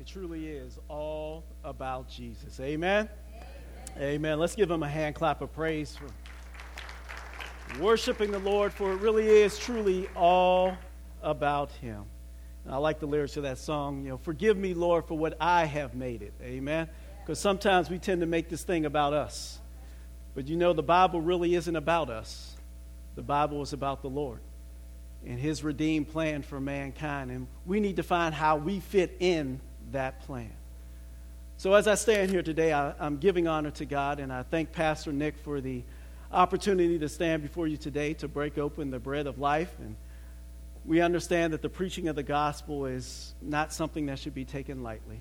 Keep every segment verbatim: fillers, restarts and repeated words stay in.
It truly is all about Jesus. Amen? Amen. Amen. Let's give him a hand clap of praise for worshiping the Lord, for it really is truly all about him. And I like the lyrics of that song, you know, forgive me, Lord, for what I have made it. Amen? Because sometimes we tend to make this thing about us. But you know, the Bible really isn't about us. The Bible is about the Lord and his redeemed plan for mankind. And we need to find how we fit in that plan. So as I stand here today, I, I'm giving honor to God, and I thank Pastor Nick for the opportunity to stand before you today to break open the bread of life. And we understand that the preaching of the gospel is not something that should be taken lightly,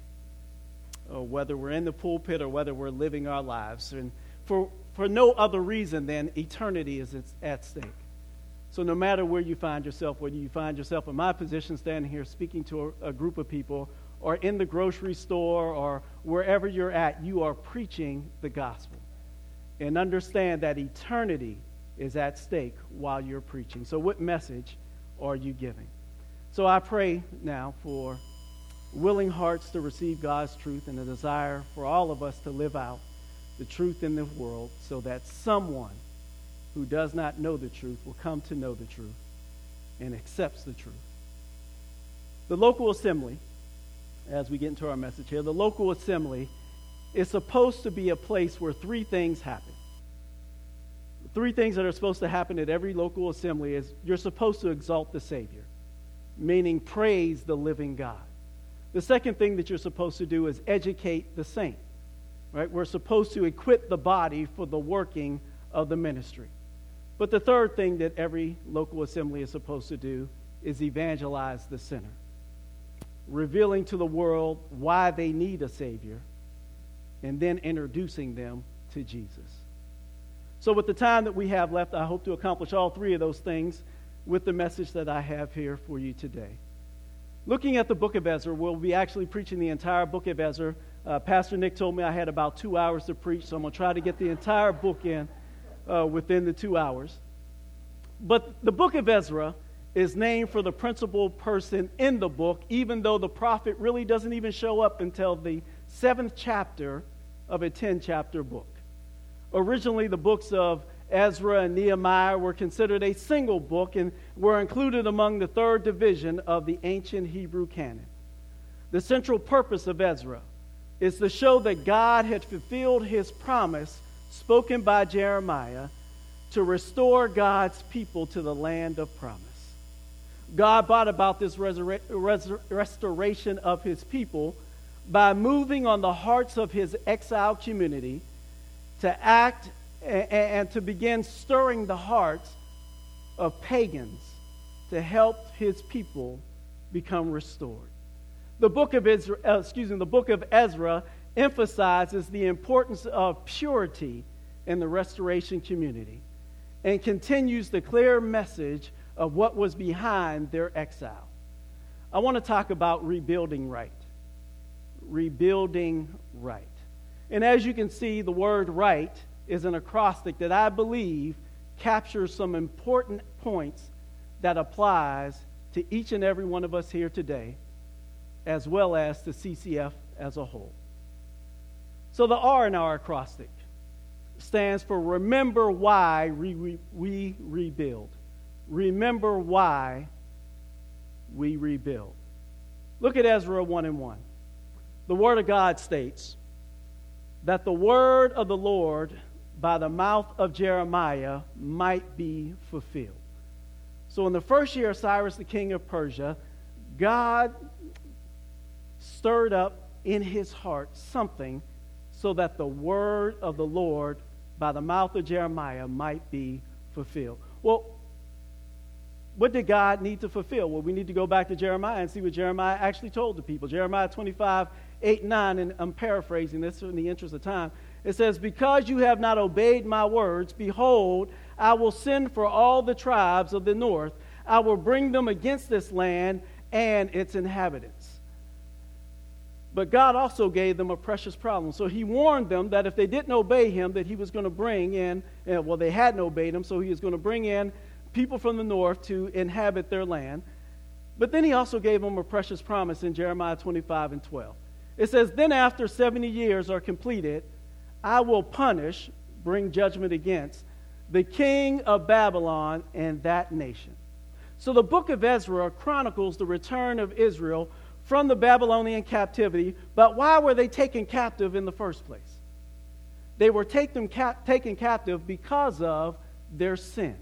or whether we're in the pulpit or whether we're living our lives, and for, for no other reason than eternity is at stake. So no matter where you find yourself, whether you find yourself in my position standing here speaking to a, a group of people, or in the grocery store, or wherever you're at, you are preaching the gospel. And understand that eternity is at stake while you're preaching. So what message are you giving? So I pray now for willing hearts to receive God's truth, and a desire for all of us to live out the truth in the world, so that someone who does not know the truth will come to know the truth and accepts the truth. The local assembly, as we get into our message here, the local assembly is supposed to be a place where three things happen. The three things that are supposed to happen at every local assembly is you're supposed to exalt the Savior, meaning praise the living God. The second thing that you're supposed to do is educate the saint. Right? We're supposed to equip the body for the working of the ministry. But the third thing that every local assembly is supposed to do is evangelize the sinner, revealing to the world why they need a Savior, and then introducing them to Jesus. So with the time that we have left, I hope to accomplish all three of those things with the message that I have here for you today. Looking at the book of Ezra, we'll be actually preaching the entire book of Ezra. Uh, Pastor Nick told me I had about two hours to preach, so I'm going to try to get the entire book in uh, within the two hours. But the book of Ezra is named for the principal person in the book, even though the prophet really doesn't even show up until the seventh chapter of a ten-chapter book. Originally, the books of Ezra and Nehemiah were considered a single book and were included among the third division of the ancient Hebrew canon. The central purpose of Ezra is to show that God had fulfilled his promise spoken by Jeremiah to restore God's people to the land of promise. God brought about this resur- res- restoration of his people by moving on the hearts of his exiled community to act and, and to begin stirring the hearts of pagans to help his people become restored. The book of Ezra, uh, excuse me, the book of Ezra emphasizes the importance of purity in the restoration community and continues the clear message of what was behind their exile. I want to talk about rebuilding right. Rebuilding right. And as you can see, the word right is an acrostic that I believe captures some important points that applies to each and every one of us here today, as well as to C C F as a whole. So the R in our acrostic stands for remember why we, we, we rebuild. Remember why we rebuild. Look at Ezra one and one. The Word of God states that the word of the Lord by the mouth of Jeremiah might be fulfilled. So in the first year of Cyrus, the king of Persia, God stirred up in his heart something so that the word of the Lord by the mouth of Jeremiah might be fulfilled. Well, what did God need to fulfill? Well, we need to go back to Jeremiah and see what Jeremiah actually told the people. Jeremiah twenty-five, eight, nine, and I'm paraphrasing this in the interest of time. It says, because you have not obeyed my words, behold, I will send for all the tribes of the north. I will bring them against this land and its inhabitants. But God also gave them a precious problem. So he warned them that if they didn't obey him, that he was going to bring in, well, they hadn't obeyed him, so he was going to bring in people from the north to inhabit their land. But then he also gave them a precious promise in Jeremiah twenty-five and twelve. It says, then after seventy years are completed, I will punish, bring judgment against, the king of Babylon and that nation. So the book of Ezra chronicles the return of Israel from the Babylonian captivity, but why were they taken captive in the first place? They were taken, cap- taken captive because of their sin.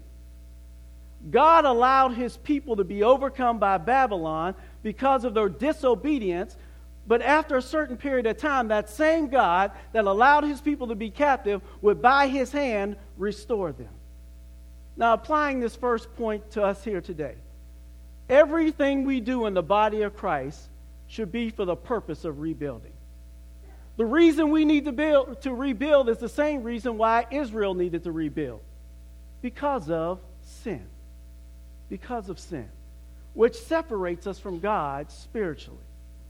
God allowed his people to be overcome by Babylon because of their disobedience, but after a certain period of time, that same God that allowed his people to be captive would by his hand restore them. Now, applying this first point to us here today, everything we do in the body of Christ should be for the purpose of rebuilding. The reason we need to build to rebuild is the same reason why Israel needed to rebuild. Because of sin. Because of sin. Which separates us from God spiritually.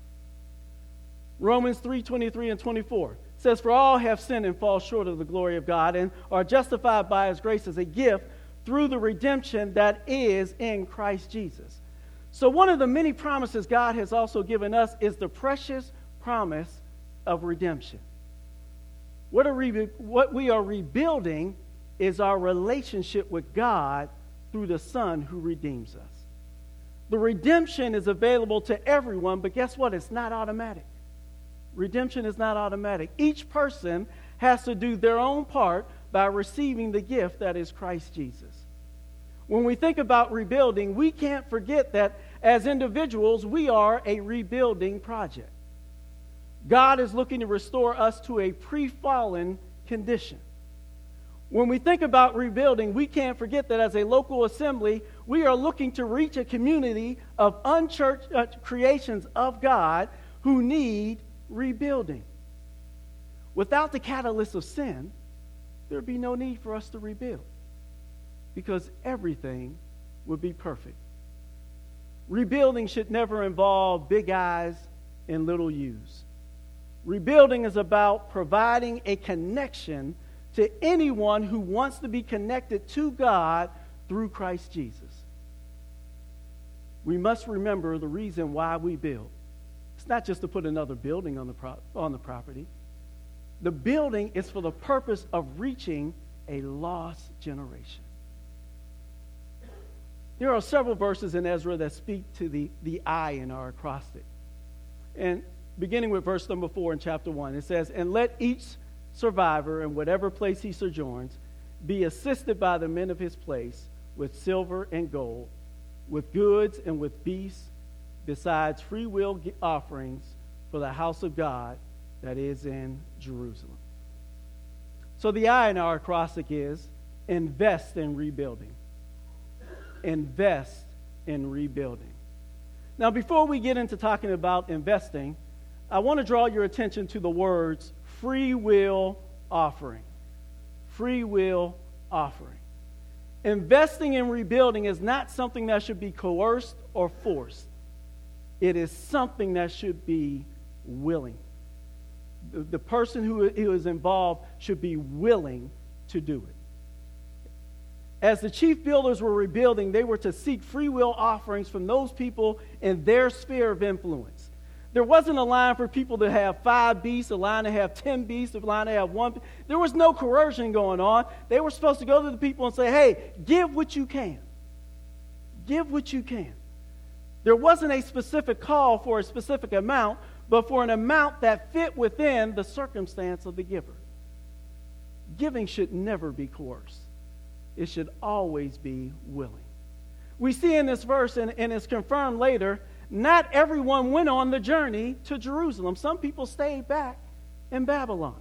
Romans three twenty-three and twenty-four says, for all have sinned and fall short of the glory of God and are justified by his grace as a gift through the redemption that is in Christ Jesus. So one of the many promises God has also given us is the precious promise of redemption. What, are re- what we are rebuilding is our relationship with God through the Son who redeems us. The redemption is available to everyone, but guess what? It's not automatic. Redemption is not automatic. Each person has to do their own part by receiving the gift that is Christ Jesus. When we think about rebuilding, we can't forget that as individuals, we are a rebuilding project. God is looking to restore us to a pre-fallen condition. When we think about rebuilding, we can't forget that as a local assembly, we are looking to reach a community of unchurched uh, creations of God who need rebuilding. Without the catalyst of sin, there would be no need for us to rebuild because everything would be perfect. Rebuilding should never involve big I's and little U's. Rebuilding is about providing a connection to anyone who wants to be connected to God through Christ Jesus. We must remember the reason why we build. It's not just to put another building on the pro- on the property. The building is for the purpose of reaching a lost generation. There are several verses in Ezra that speak to the, the I in our acrostic. And beginning with verse number four in chapter one, it says, and let each survivor in whatever place he sojourns be assisted by the men of his place with silver and gold, with goods and with beasts, besides free will offerings for the house of God that is in Jerusalem. So the I in our acrostic is invest in rebuilding. Invest in rebuilding. Now, before we get into talking about investing, I want to draw your attention to the words free will offering. Free will offering. Investing in rebuilding is not something that should be coerced or forced. It is something that should be willing. The, the person who, who is involved should be willing to do it. As the chief builders were rebuilding, they were to seek free will offerings from those people in their sphere of influence. There wasn't a line for people to have five beasts, a line to have ten beasts, a line to have one. There was no coercion going on. They were supposed to go to the people and say, hey, give what you can. Give what you can. There wasn't a specific call for a specific amount, but for an amount that fit within the circumstance of the giver. Giving should never be coerced. It should always be willing. We see in this verse, and, and it's confirmed later, not everyone went on the journey to Jerusalem. Some people stayed back in Babylon.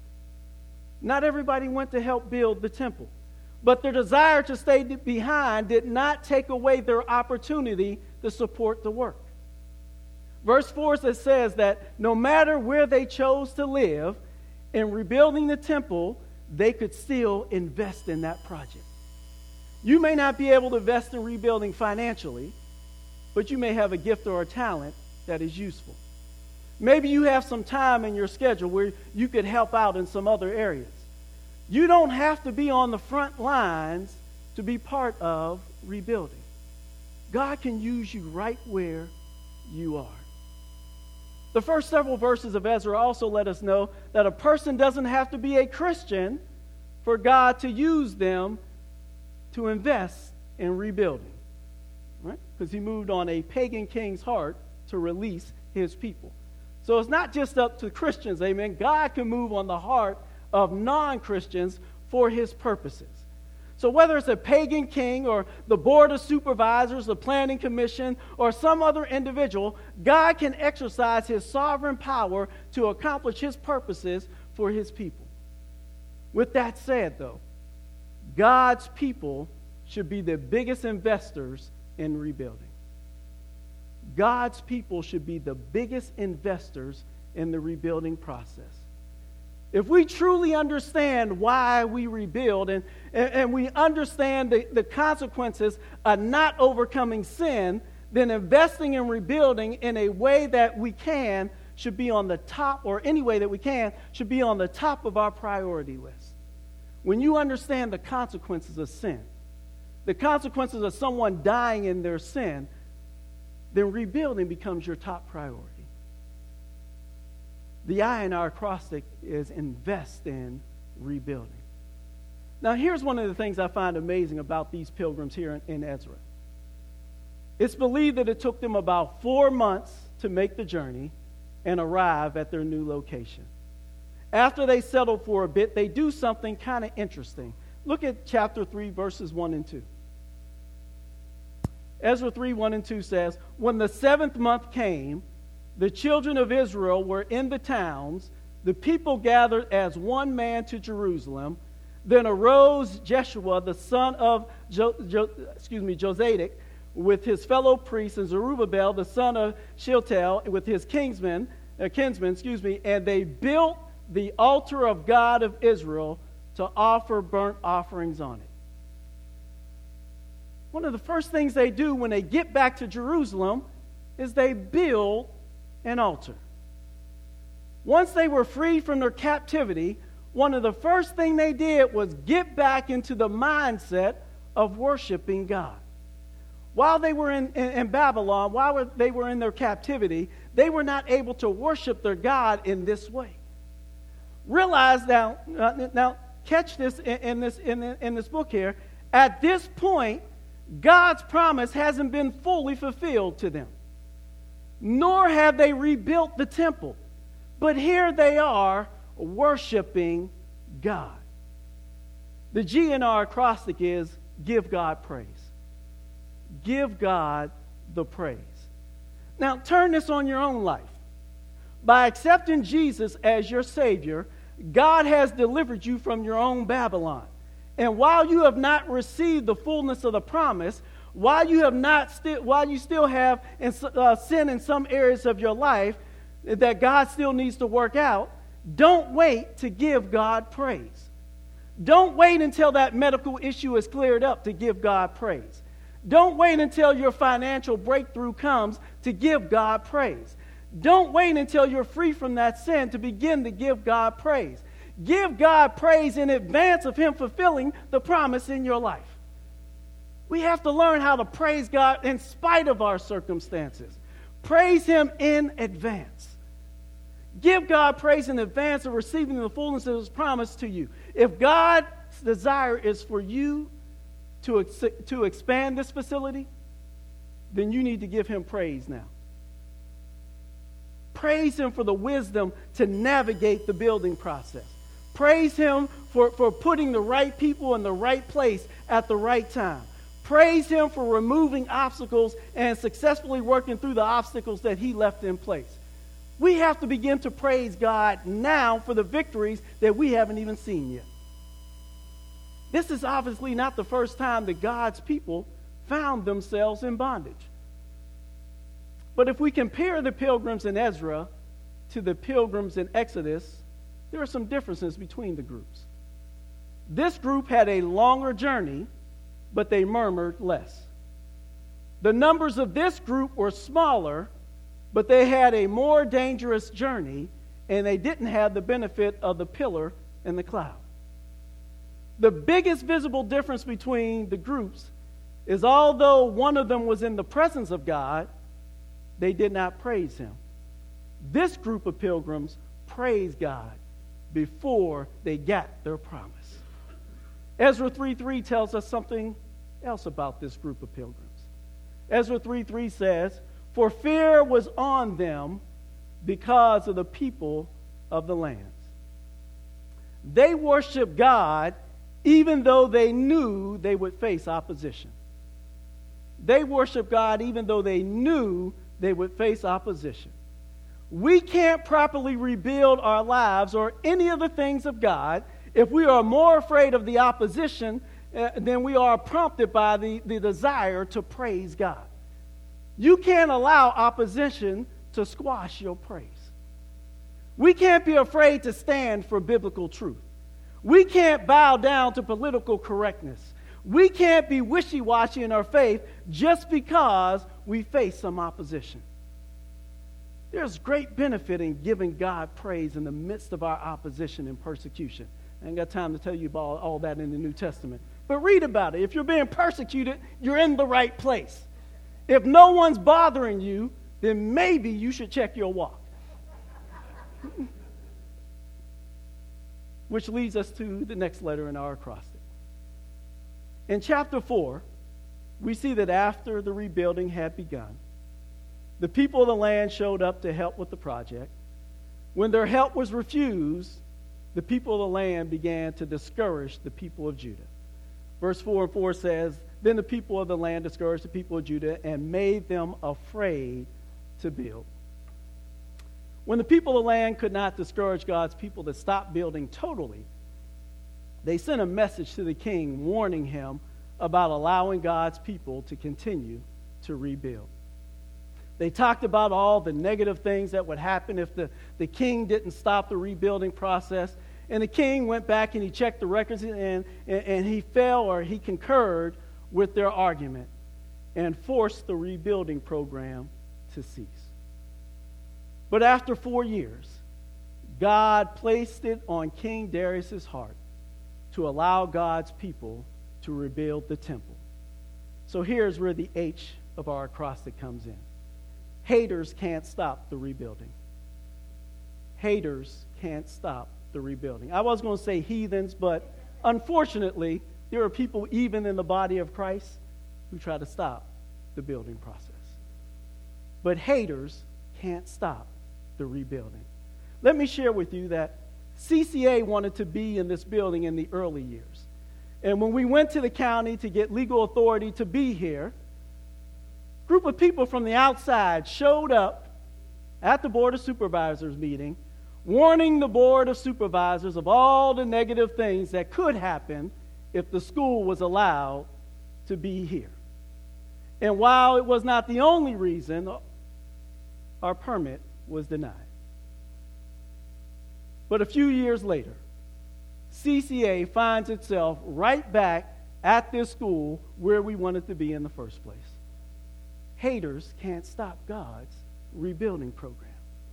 Not everybody went to help build the temple. But their desire to stay behind did not take away their opportunity to support the work. Verse four says that no matter where they chose to live, in rebuilding the temple, they could still invest in that project. You may not be able to invest in rebuilding financially, but you may have a gift or a talent that is useful. Maybe you have some time in your schedule where you could help out in some other areas. You don't have to be on the front lines to be part of rebuilding. God can use you right where you are. The first several verses of Ezra also let us know that a person doesn't have to be a Christian for God to use them to invest in rebuilding, right? Because he moved on a pagan king's heart to release his people. So it's not just up to Christians, amen. God can move on the heart of non-Christians for his purposes. So whether it's a pagan king or the board of supervisors, the planning commission, or some other individual, God can exercise his sovereign power to accomplish his purposes for his people. With that said, though, God's people should be the biggest investors in rebuilding. God's people should be the biggest investors in the rebuilding process. If we truly understand why we rebuild and, and, and we understand the, the consequences of not overcoming sin, then investing in rebuilding in a way that we can should be on the top, or any way that we can, should be on the top of our priority list. When you understand the consequences of sin, the consequences of someone dying in their sin, then rebuilding becomes your top priority. The I in our acrostic is invest in rebuilding. Now, here's one of the things I find amazing about these pilgrims here in, in Ezra. It's believed that it took them about four months to make the journey and arrive at their new location. After they settle for a bit, they do something kind of interesting. Look at chapter three, verses one and two. Ezra three, one and two says, "When the seventh month came, the children of Israel were in the towns. The people gathered as one man to Jerusalem. Then arose Jeshua, the son of jo- jo- excuse me, Jozadak, with his fellow priests, and Zerubbabel, the son of Shealtiel, with his kinsmen, uh, kinsmen, excuse me, and they built the altar of God of Israel to offer burnt offerings on it." One of the first things they do when they get back to Jerusalem is they build an altar. Once they were freed from their captivity, one of the first things they did was get back into the mindset of worshiping God. While they were in, in, in Babylon, while they were in their captivity, they were not able to worship their God in this way. Realize now, uh, now catch this in, in this in, in this book here. At this point, God's promise hasn't been fully fulfilled to them, nor have they rebuilt the temple. But here they are worshiping God. The G in our acrostic is give God praise. Give God the praise. Now turn this on your own life. By accepting Jesus as your Savior, God has delivered you from your own Babylon. And while you have not received the fullness of the promise, while you have not sti- while you still have in, uh, sin in some areas of your life that God still needs to work out, don't wait to give God praise. Don't wait until that medical issue is cleared up to give God praise. Don't wait until your financial breakthrough comes to give God praise. Don't wait until you're free from that sin to begin to give God praise. Give God praise in advance of Him fulfilling the promise in your life. We have to learn how to praise God in spite of our circumstances. Praise Him in advance. Give God praise in advance of receiving the fullness of His promise to you. If God's desire is for you to, ex- to expand this facility, then you need to give Him praise now. Praise Him for the wisdom to navigate the building process. Praise Him for, for putting the right people in the right place at the right time. Praise Him for removing obstacles and successfully working through the obstacles that He left in place. We have to begin to praise God now for the victories that we haven't even seen yet. This is obviously not the first time that God's people found themselves in bondage. But if we compare the pilgrims in Ezra to the pilgrims in Exodus, there are some differences between the groups. This group had a longer journey, but they murmured less. The numbers of this group were smaller, but they had a more dangerous journey, and they didn't have the benefit of the pillar and the cloud. The biggest visible difference between the groups is although one of them was in the presence of God, they did not praise Him. This group of pilgrims praised God before they got their promise. Ezra three three tells us something else about this group of pilgrims. Ezra three three says, "For fear was on them because of the people of the lands." They worshiped God even though they knew they would face opposition. They worshiped God even though they knew they would face opposition. We can't properly rebuild our lives or any of the things of God if we are more afraid of the opposition uh, than we are prompted by the, the desire to praise God. You can't allow opposition to squash your praise. We can't be afraid to stand for biblical truth. We can't bow down to political correctness. We can't be wishy-washy in our faith just because we face some opposition. There's great benefit in giving God praise in the midst of our opposition and persecution. I ain't got time to tell you about all that in the New Testament. But read about it. If you're being persecuted, you're in the right place. If no one's bothering you, then maybe you should check your walk. Which leads us to the next letter in our acrostic. In chapter four, we see that after the rebuilding had begun, the people of the land showed up to help with the project. When their help was refused, the people of the land began to discourage the people of Judah. Verse four and four says, "Then the people of the land discouraged the people of Judah and made them afraid to build." When the people of the land could not discourage God's people to stop building totally, they sent a message to the king warning him about allowing God's people to continue to rebuild. They talked about all the negative things that would happen if the, the king didn't stop the rebuilding process. And the king went back and he checked the records and, and, and he fell or he concurred with their argument and forced the rebuilding program to cease. But after four years, God placed it on King Darius' heart to allow God's people to rebuild the temple. So here's where the H of our acrostic comes in. Haters can't stop the rebuilding. Haters can't stop the rebuilding. I was going to say heathens, but unfortunately, there are people even in the body of Christ who try to stop the building process. But haters can't stop the rebuilding. Let me share with you that C C A wanted to be in this building in the early years. And when we went to the county to get legal authority to be here, a group of people from the outside showed up at the Board of Supervisors meeting, warning the Board of Supervisors of all the negative things that could happen if the school was allowed to be here. And while it was not the only reason, our permit was denied. But a few years later, C C A finds itself right back at this school where we wanted to be in the first place. Haters can't stop God's rebuilding program.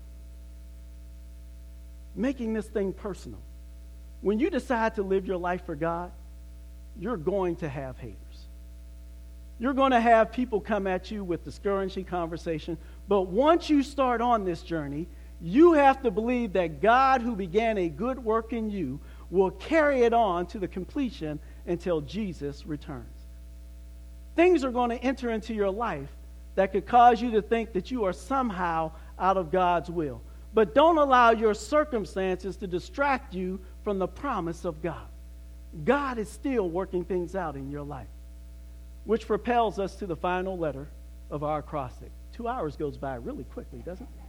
Making this thing personal. When you decide to live your life for God, you're going to have haters. You're going to have people come at you with discouraging conversation. But once you start on this journey, you have to believe that God, who began a good work in you, will carry it on to the completion until Jesus returns. Things are going to enter into your life that could cause you to think that you are somehow out of God's will. But don't allow your circumstances to distract you from the promise of God. God is still working things out in your life. Which propels us to the final letter of our acrostic. Two hours goes by really quickly, doesn't it?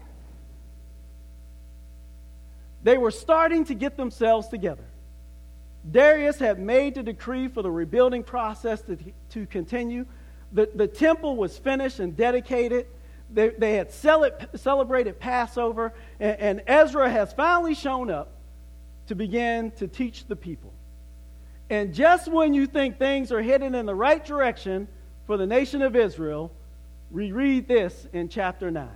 They were starting to get themselves together. Darius had made the decree for the rebuilding process to, to continue. The, the temple was finished and dedicated. They, they had cel- celebrated Passover, and, and Ezra has finally shown up to begin to teach the people. And just when you think things are heading in the right direction for the nation of Israel, we read this in chapter nine.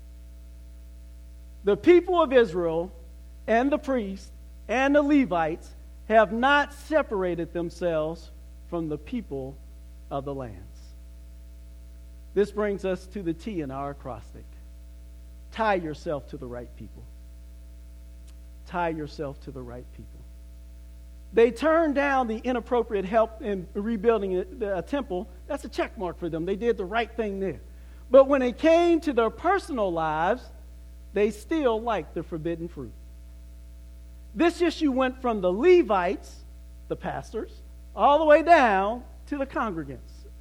The people of Israel and the priests and the Levites have not separated themselves from the people of the lands. This brings us to the T in our acrostic. tie yourself to the right people. Tie yourself to the right people. They turned down the inappropriate help in rebuilding a, a temple. That's a check mark for them. They did the right thing there. But when it came to their personal lives, they still liked the forbidden fruit. This issue went from the Levites, the pastors, all the way down to the congregants.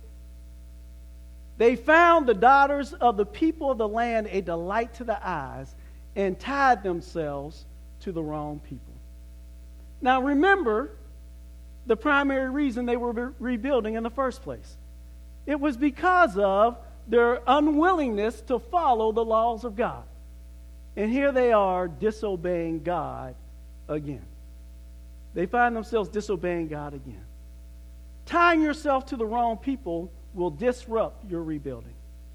They found the daughters of the people of the land a delight to the eyes and tied themselves to the wrong people. Now remember the primary reason they were re- rebuilding in the first place. It was because of their unwillingness to follow the laws of God. And here they are disobeying God again. They find themselves disobeying God again. Tying yourself to the wrong people will disrupt your rebuilding.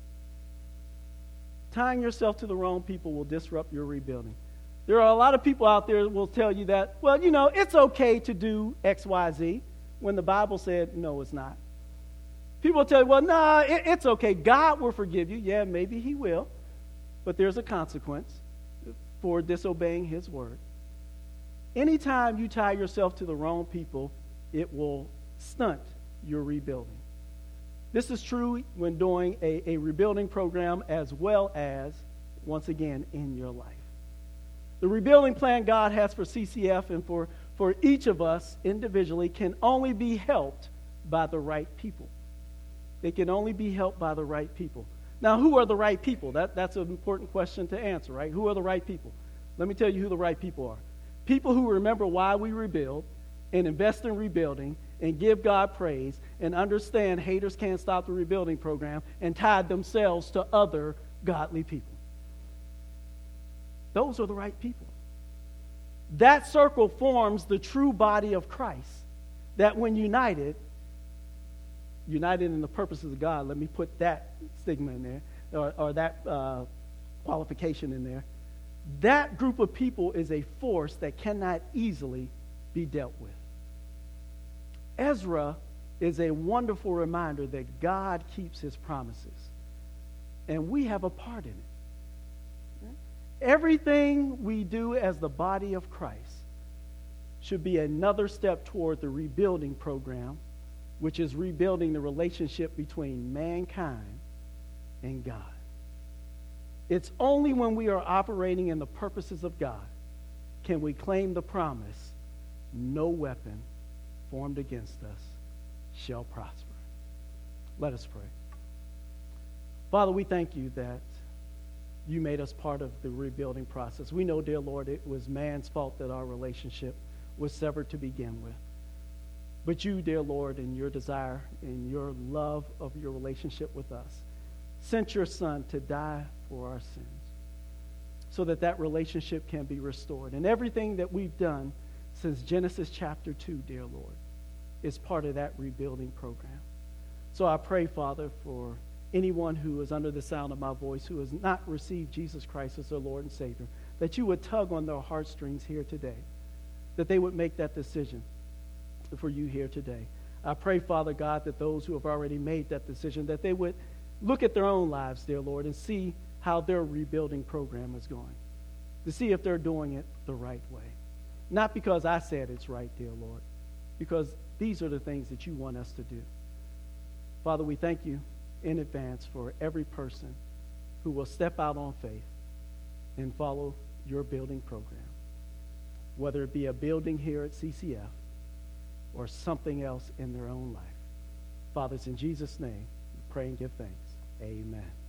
Tying yourself to the wrong people will disrupt your rebuilding. There are a lot of people out there that will tell you that, well, you know, it's okay to do X, Y, Z, when the Bible said, no, it's not. People will tell you, well, no, nah, it, it's okay. God will forgive you. Yeah, maybe he will. But there's a consequence for disobeying his word. Anytime you tie yourself to the wrong people, it will stunt your rebuilding. This is true when doing a, a rebuilding program as well as, once again, in your life. The rebuilding plan God has for C C F and for, for each of us individually can only be helped by the right people. They can only be helped by the right people. Now, who are the right people? That, that's an important question to answer, right? Who are the right people? Let me tell you who the right people are. People who remember why we rebuild and invest in rebuilding and give God praise and understand haters can't stop the rebuilding program and tied themselves to other godly people. Those are the right people. That circle forms the true body of Christ that when united, united in the purposes of God, let me put that stigma in there, or, or that uh, qualification in there, that group of people is a force that cannot easily be dealt with. Ezra is a wonderful reminder that God keeps his promises, and we have a part in it. Everything we do as the body of Christ should be another step toward the rebuilding program, which is rebuilding the relationship between mankind and God. It's only when we are operating in the purposes of God can we claim the promise, no weapon formed against us shall prosper. Let us pray. Father, we thank you that you made us part of the rebuilding process. We know, dear Lord, it was man's fault that our relationship was severed to begin with. But you, dear Lord, in your desire, in your love of your relationship with us, sent your Son to die for our sins so that that relationship can be restored. And everything that we've done since Genesis chapter two, dear Lord, is part of that rebuilding program. So I pray, Father, for anyone who is under the sound of my voice who has not received Jesus Christ as their Lord and Savior, that you would tug on their heartstrings here today, that they would make that decision for you here today. I pray, Father God, that those who have already made that decision, that they would look at their own lives, dear Lord, and see how their rebuilding program is going, to see if they're doing it the right way. Not because I said it's right, dear Lord, because these are the things that you want us to do. Father, we thank you in advance for every person who will step out on faith and follow your building program, whether it be a building here at C C F or something else in their own life. Father, it's in Jesus' name we pray and give thanks. Amen.